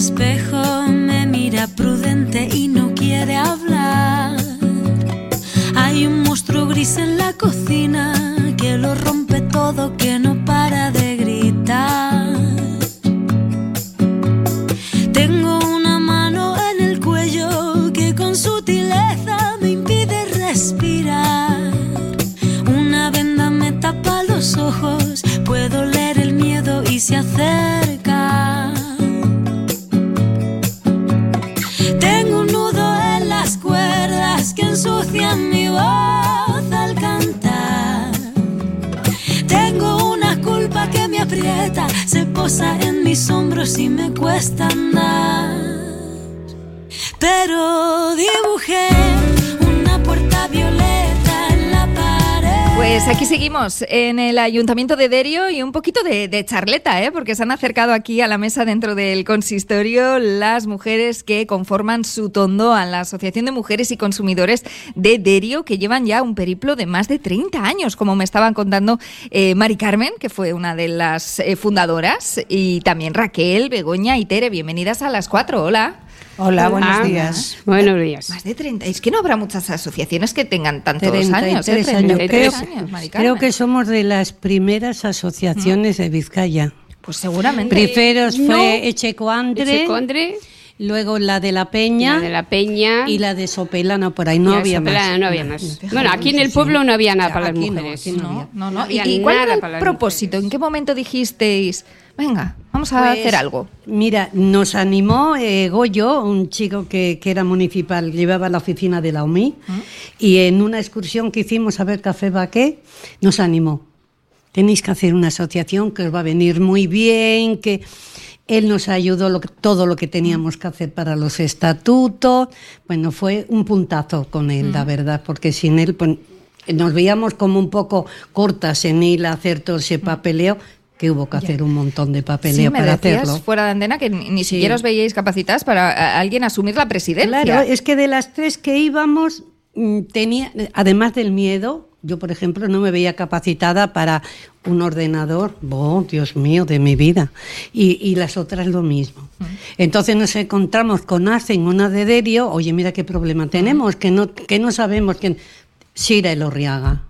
espejo me mira prudente y no quiere hablar. Hay un monstruo gris en la cocina que lo rompe todo, que no para de gritar. Tengo una mano en el cuello que con sutileza me impide respirar. Una venda me tapa los ojos, puedo leer el miedo y se acerca. Tengo un nudo en las cuerdas que ensucian mi voz al cantar. Tengo una culpa que me aprieta, se posa en mis hombros y me cuesta andar. Pero dibujé una puerta violeta en la pared. Pues aquí seguimos en el Ayuntamiento de Derio y un poquito de charleta, porque se han acercado aquí a la mesa dentro del consistorio las mujeres que conforman Sutondoa, la Asociación de Mujeres y Consumidores de Derio, que llevan ya un periplo de más de 30 años, como me estaban contando Mari Carmen, que fue una de las fundadoras, y también Raquel, Begoña y Tere. Bienvenidas a las 4. Hola. Hola, buenos días. Buenos días. Más de 30. Es que no habrá muchas asociaciones que tengan tantos años. 33 años. Mari Carmen. Creo que somos de las primeras asociaciones de Vizcaya. Pues seguramente. Primero fue Echecoandre, luego la de la Peña, y la de Sopelana, por ahí no había más. No había más. Bueno, aquí en el pueblo no había nada para las mujeres. No. ¿Y cuál era el propósito? ¿En qué momento dijisteis, venga, vamos a hacer algo? Mira, nos animó Goyo, un chico que era municipal, llevaba la oficina de la OMI, y en una excursión que hicimos a ver Café Baqué, nos animó. Tenéis que hacer una asociación que os va a venir muy bien, que él nos ayudó todo lo que teníamos que hacer para los estatutos. Bueno, fue un puntazo con él, la verdad, porque sin él pues, nos veíamos como un poco cortas en ir a hacer todo ese papeleo, que hubo que hacer un montón de papeleo para hacerlo. Fuera de antena que ni siquiera os veíais capacitadas para alguien asumir la presidencia. Claro, es que de las 3 que íbamos, tenía, además del miedo, yo, por ejemplo, no me veía capacitada para un ordenador, Dios mío, de mi vida, y las otras lo mismo. Entonces nos encontramos con Acen, una de Derio, oye, mira qué problema tenemos, que no sabemos quién. Sira Elorriaga.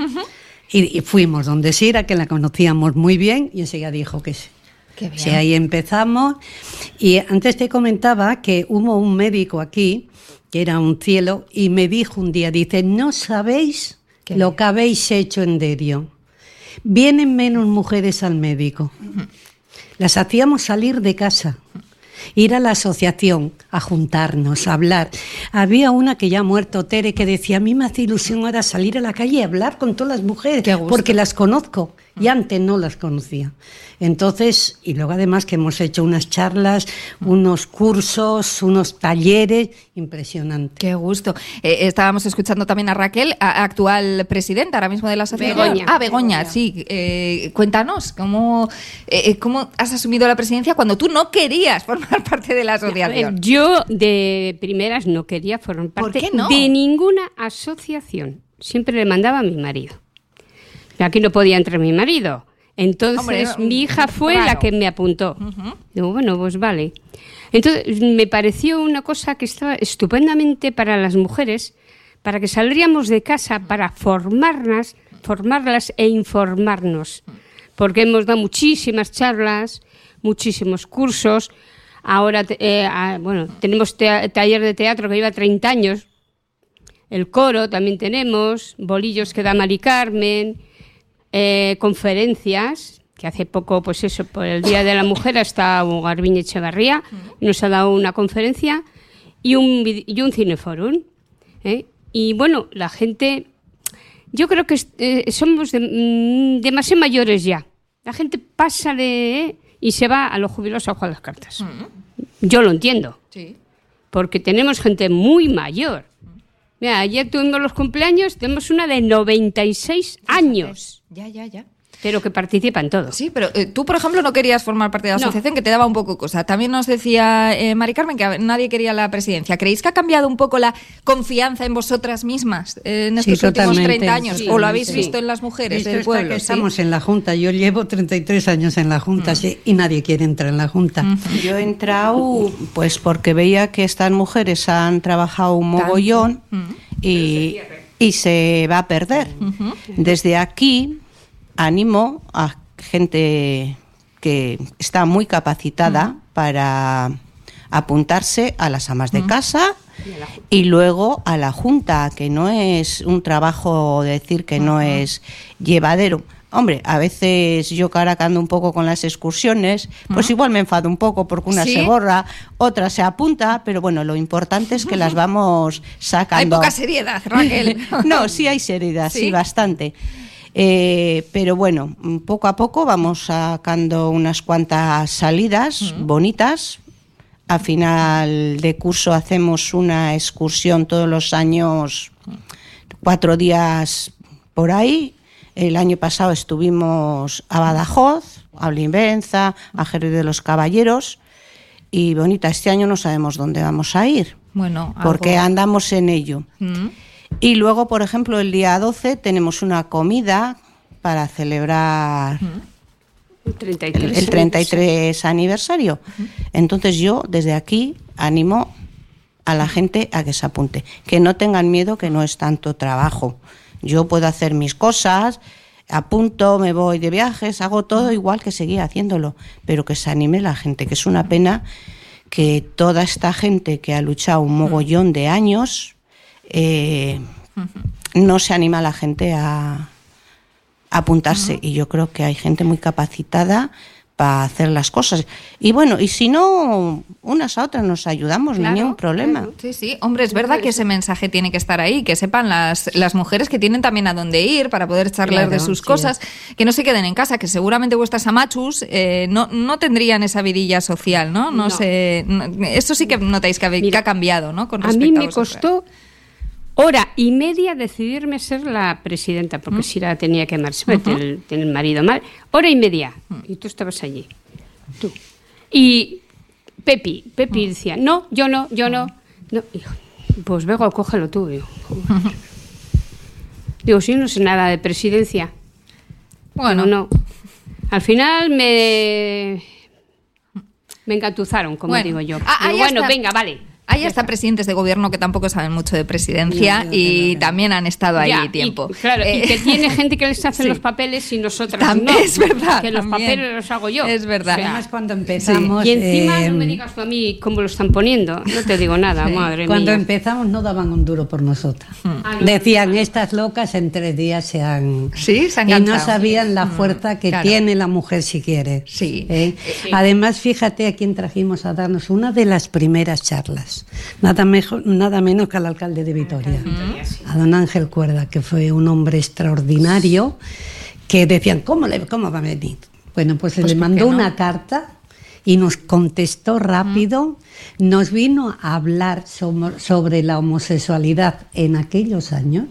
Y fuimos donde Sira, que la conocíamos muy bien, y enseguida dijo que sí. Qué bien. Sí, ahí empezamos. Y antes te comentaba que hubo un médico aquí, que era un cielo, y me dijo un día, dice, no sabéis lo que habéis hecho en Derio. Vienen menos mujeres al médico. Las hacíamos salir de casa, ir a la asociación, a juntarnos, a hablar. Había una que ya ha muerto, Tere, que decía, a mí me hace ilusión ahora salir a la calle y hablar con todas las mujeres, porque las conozco y antes no las conocía. Entonces, y luego además que hemos hecho unas charlas, unos cursos, unos talleres, impresionante. Qué gusto. Estábamos escuchando también a Raquel, actual presidenta ahora mismo de la asociación. Begoña, sí. Cuéntanos, ¿cómo has asumido la presidencia cuando tú no querías formar parte de la asociación? Yo de primeras no quería formar parte de ninguna asociación. Siempre le mandaba a mi marido. Aquí no podía entrar mi marido. Entonces mi hija fue la que me apuntó. Digo, bueno, pues vale. Entonces me pareció una cosa que estaba estupendamente para las mujeres, para que saldríamos de casa para formarlas e informarnos. Porque hemos dado muchísimas charlas, muchísimos cursos. Ahora, tenemos taller de teatro que lleva 30 años. El coro también tenemos, bolillos que da Mari Carmen, conferencias, que hace poco, pues eso, por el Día de la Mujer, hasta Garbiñe Echevarría nos ha dado una conferencia y un cineforum. Y bueno, la gente, yo creo que somos demasiado mayores ya. La gente pasa y se va a los jubilados a jugar las cartas. Yo lo entiendo, porque tenemos gente muy mayor. Mira, ayer tuvimos los cumpleaños, tenemos una de 96 años. Ya. pero que participa en todo. Sí, pero tú, por ejemplo, no querías formar parte de la asociación, que te daba un poco cosa. También nos decía Mari Carmen que nadie quería la presidencia. ¿Creéis que ha cambiado un poco la confianza en vosotras mismas en estos últimos 30 años? ¿O lo habéis visto en las mujeres del pueblo? Que estamos en la Junta. Yo llevo 33 años en la Junta y nadie quiere entrar en la Junta. Yo he entrado pues porque veía que estas mujeres han trabajado un mogollón y se va a perder. Desde aquí animo a gente que está muy capacitada para apuntarse a las amas de casa y luego a la Junta, que no es un trabajo, decir que no es llevadero. Hombre, a veces yo que ahora que ando un poco con las excursiones, pues igual me enfado un poco porque una se borra, otra se apunta, pero bueno, lo importante es que las vamos sacando. Hay poca seriedad, Raquel. No, sí hay seriedad, sí bastante. Pero bueno, poco a poco vamos sacando unas cuantas salidas bonitas. A final de curso hacemos una excursión todos los años, 4 días por ahí. El año pasado estuvimos a Badajoz, a Olivenza, a Jerez de los Caballeros. Y bonita, este año no sabemos dónde vamos a ir, porque andamos en ello. Y luego, por ejemplo, el día 12 tenemos una comida para celebrar el 33 aniversario. Entonces yo desde aquí animo a la gente a que se apunte, que no tengan miedo, que no es tanto trabajo. Yo puedo hacer mis cosas, apunto, me voy de viajes, hago todo igual que seguía haciéndolo, pero que se anime la gente, que es una pena que toda esta gente que ha luchado un mogollón de años no se anima a la gente a apuntarse. Y yo creo que hay gente muy capacitada para hacer las cosas. Y bueno, y si no, unas a otras nos ayudamos, no hay ningún problema. Sí, hombre, es verdad que ese mensaje tiene que estar ahí, que sepan las mujeres que tienen también a dónde ir para poder charlar de sus cosas, que no se queden en casa, que seguramente vuestras amachus no tendrían esa vidilla social, ¿no? No sé, eso sí que notáis que ha cambiado, ¿no? Con respecto a mí me costó 1:30 decidirme ser la presidenta, porque Sira tenía que marcharse, tiene el marido mal. 1:30. Y tú estabas allí. Tú. Y Pepi decía, no, yo no. Hijo, pues venga, cógelo tú. Digo, sí, no sé nada de presidencia. Bueno, no. Al final me engatuzaron, como digo yo. Digo, bueno, venga, vale. Hay hasta presidentes de gobierno que tampoco saben mucho de presidencia y también han estado ahí tiempo. Y que tiene gente que les hacen los papeles y nosotras también, no. Es verdad. Que los papeles los hago yo. Es verdad. Además, cuando empezamos... Y encima no me digas tú a mí cómo lo están poniendo. No te digo nada, madre mía. Cuando empezamos no daban un duro por nosotras. Decían, estas locas en 3 días se han cansado. Y no sabían la fuerza que tiene la mujer si quiere. Sí. Además, fíjate a quién trajimos a darnos una de las primeras charlas. Nada menos que al alcalde de Vitoria, a don Ángel Cuerda, que fue un hombre extraordinario, que decían, ¿cómo va a venir? Bueno, pues le mandó una carta y nos contestó rápido, nos vino a hablar sobre la homosexualidad en aquellos años.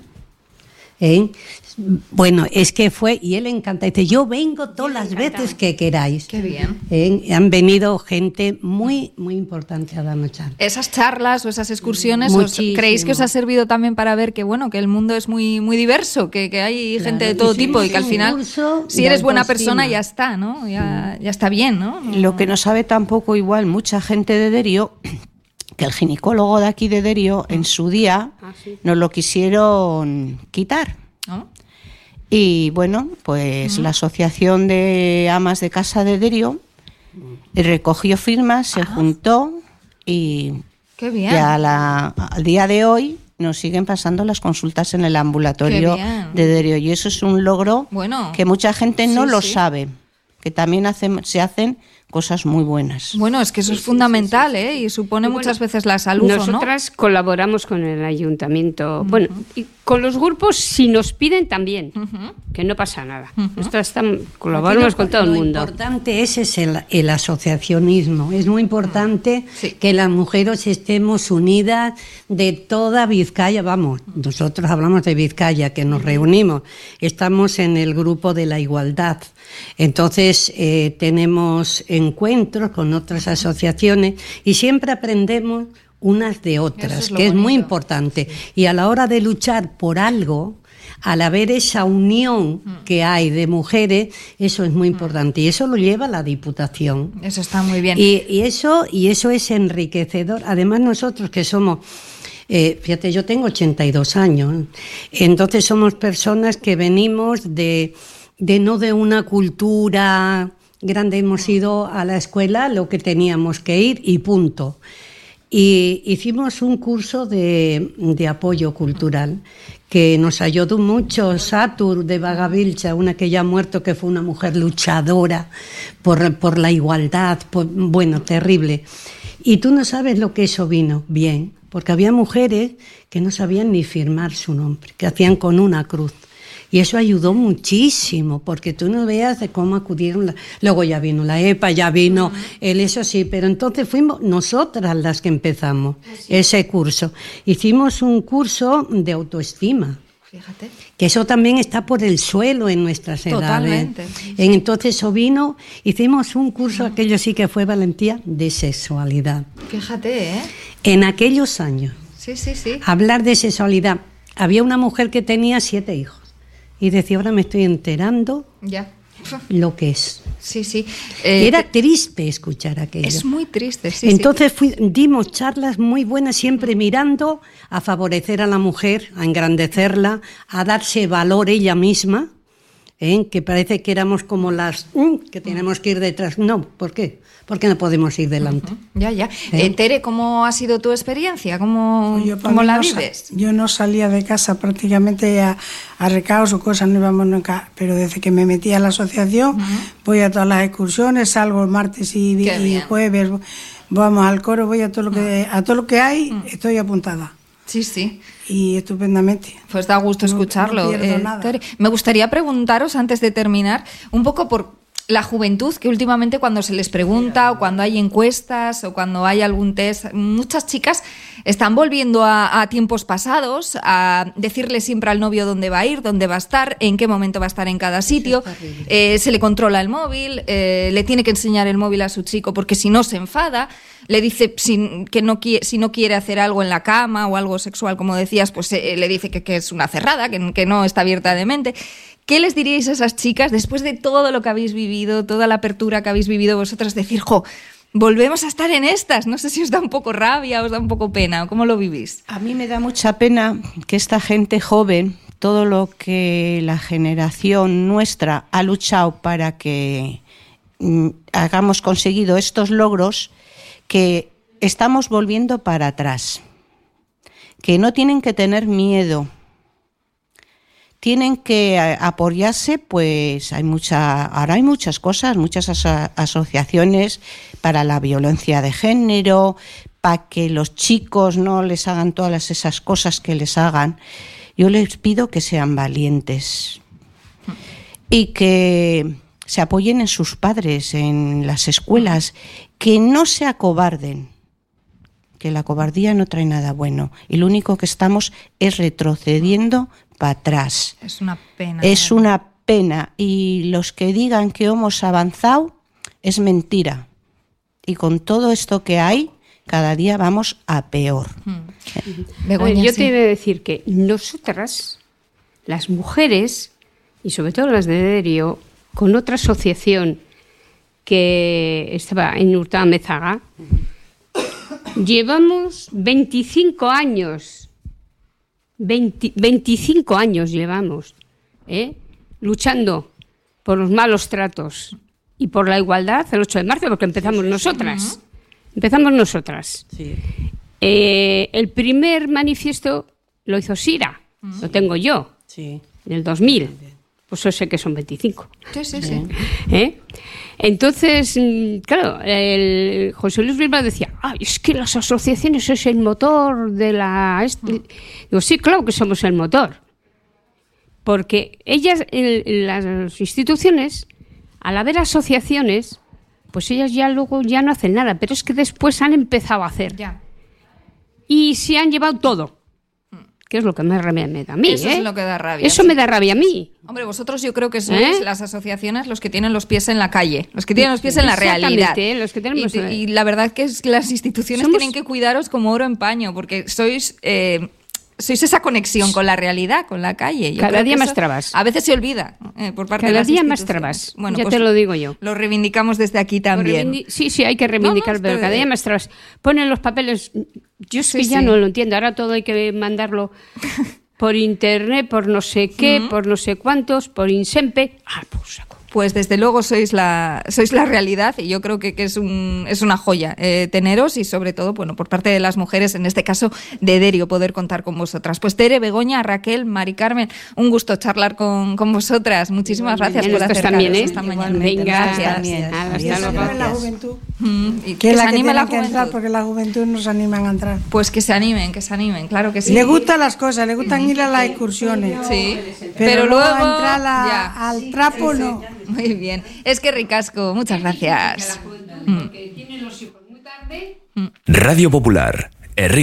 Bueno, es que fue, y él encanta, dice, yo vengo todas las veces que queráis. Qué bien. Han venido gente muy, muy importante a darnos charlas. Esas charlas o esas excursiones, ¿creéis que os ha servido también para ver que que el mundo es muy, muy diverso, que hay gente de todo tipo y que al final, si eres buena persona, ya está, ¿no? Ya está bien, ¿no? Lo que no sabe tampoco igual mucha gente de Derio, que el ginecólogo de aquí de Derio en su día nos lo quisieron quitar. Y bueno, pues la Asociación de Amas de Casa de Derio recogió firmas, se juntó y qué bien. Ya al día de hoy nos siguen pasando las consultas en el ambulatorio de Derio. Y eso es un logro que mucha gente no lo sabe, que también se hacen cosas muy buenas. Bueno, es que eso es fundamental, ¿eh? Y supone muchas veces la salud, nosotras colaboramos con el ayuntamiento, bueno, y con los grupos si nos piden también, que no pasa nada. Nosotras colaboramos con todo el mundo. Lo importante es el asociacionismo. Es muy importante que las mujeres estemos unidas de toda Vizcaya. Vamos, nosotros hablamos de Vizcaya, que nos reunimos. Estamos en el grupo de la igualdad. Entonces tenemos encuentros con otras asociaciones y siempre aprendemos unas de otras, que es muy importante. Y a la hora de luchar por algo, al haber esa unión que hay de mujeres, eso es muy importante. Y eso lo lleva la Diputación. Eso está muy bien. Y eso es enriquecedor. Además, nosotros que somos... fíjate, yo tengo 82 años. Entonces somos personas que venimos de no de una cultura grande. Hemos ido a la escuela lo que teníamos que ir y punto. Y hicimos un curso de apoyo cultural que nos ayudó mucho. Satur de Bagavilcha, una que ya ha muerto, que fue una mujer luchadora por la igualdad, bueno, terrible. Y tú no sabes lo que eso vino bien, porque había mujeres que no sabían ni firmar su nombre, que hacían con una cruz. Y eso ayudó muchísimo, porque tú no veas de cómo acudieron. Luego ya vino la EPA, ya vino eso sí, pero entonces fuimos nosotras las que empezamos ese curso. Hicimos un curso de autoestima. Fíjate. Que eso también está por el suelo en nuestras edades. Totalmente. Entonces eso vino, hicimos un curso, aquello sí que fue valentía, de sexualidad. Fíjate, ¿eh? En aquellos años. Sí. Hablar de sexualidad. Había una mujer que tenía 7 hijos. Y decía, ahora me estoy enterando lo que es. Sí. Era triste escuchar aquello. Es muy triste, sí. Entonces dimos charlas muy buenas, siempre mirando a favorecer a la mujer, a engrandecerla, a darse valor ella misma, que parece que éramos como las que tenemos que ir detrás. No, ¿por qué? Porque no podemos ir delante. Ya. Tere, ¿cómo ha sido tu experiencia? ¿Cómo la vives? Yo no salía de casa prácticamente a recaos o cosas, no íbamos nunca, pero desde que me metí a la asociación voy a todas las excursiones, salgo el martes y jueves, vamos al coro, voy a todo lo que hay, estoy apuntada. Sí. Y estupendamente. Pues da gusto escucharlo. No pierdo nada. Tere, me gustaría preguntaros, antes de terminar, un poco por la juventud, que últimamente cuando se les pregunta o cuando hay encuestas o cuando hay algún test, muchas chicas están volviendo a tiempos pasados, a decirle siempre al novio dónde va a ir, dónde va a estar, en qué momento va a estar en cada sitio. Se le controla el móvil, le tiene que enseñar el móvil a su chico porque si no se enfada. Le dice si no quiere hacer algo en la cama o algo sexual, como decías, pues le dice que es una cerrada, que no está abierta de mente. ¿Qué les diríais a esas chicas después de todo lo que habéis vivido, toda la apertura que habéis vivido vosotras? Decir, volvemos a estar en estas. No sé si os da un poco rabia, os da un poco pena, ¿cómo lo vivís? A mí me da mucha pena que esta gente joven, todo lo que la generación nuestra ha luchado para que hayamos conseguido estos logros, que estamos volviendo para atrás, que no tienen que tener miedo, tienen que apoyarse, pues ahora hay muchas cosas, muchas asociaciones para la violencia de género, para que los chicos no les hagan todas esas cosas que les hagan. Yo les pido que sean valientes y que se apoyen en sus padres, en las escuelas, que no se acobarden, que la cobardía no trae nada bueno y lo único que estamos es retrocediendo para atrás. Es una pena. Es una pena y los que digan que hemos avanzado es mentira. Y con todo esto que hay, cada día vamos a peor. Begoña, yo te voy a decir que nosotras, las mujeres, y sobre todo las de Derio, con otra asociación que estaba en Hurtado-Amezaga, llevamos 25 años, 25 años llevamos, luchando por los malos tratos y por la igualdad el 8 de marzo, porque empezamos nosotras. Empezamos nosotras. Sí. El primer manifiesto lo hizo Sira, lo tengo yo, en el 2000. Pues yo sé que son 25. Sí. Entonces, claro, el José Luis Bilbao decía, es que las asociaciones es el motor de la... Digo, sí, claro que somos el motor. Porque ellas, las instituciones, al haber asociaciones, pues ellas ya luego ya no hacen nada, pero es que después han empezado a hacer. Ya. Y se han llevado todo. Que es lo que me da a mí. Eso es lo que da rabia. Eso me da rabia a mí. Hombre, vosotros yo creo que sois las asociaciones los que tienen los pies en la calle, los que tienen los pies en la realidad. Los que tenemos... y la verdad que las instituciones tienen que cuidaros como oro en paño, porque sois esa conexión con la realidad, con la calle. Cada día más trabas. A veces se olvida por parte de las instituciones. Cada día más trabas. Bueno, ya pues te lo digo yo. Lo reivindicamos desde aquí también. Sí, hay que reivindicar, pero cada día más trabas. Ponen los papeles... Yo es que ya no lo entiendo. Ahora todo hay que mandarlo por internet, por no sé qué, por no sé cuántos, por Insempe. Pues saco. Pues desde luego sois la realidad y yo creo que es una joya teneros y sobre todo, bueno, por parte de las mujeres, en este caso de Derio, poder contar con vosotras. Pues Tere, Begoña, Raquel, Mari Carmen, un gusto charlar con vosotras. Muchísimas gracias por acercaros esta mañana. Venga, gracias. Hasta luego. La juventud. Que se anime la juventud. Entrar porque la juventud nos animan a entrar. Pues que se animen, claro que sí. Le gustan las cosas, le gustan ir a las excursiones. Sí, pero luego entrar al trapo no. Muy bien. Es que ricasco. Muchas gracias. Porque tienen los hijos muy tarde. Radio Popular, Herri.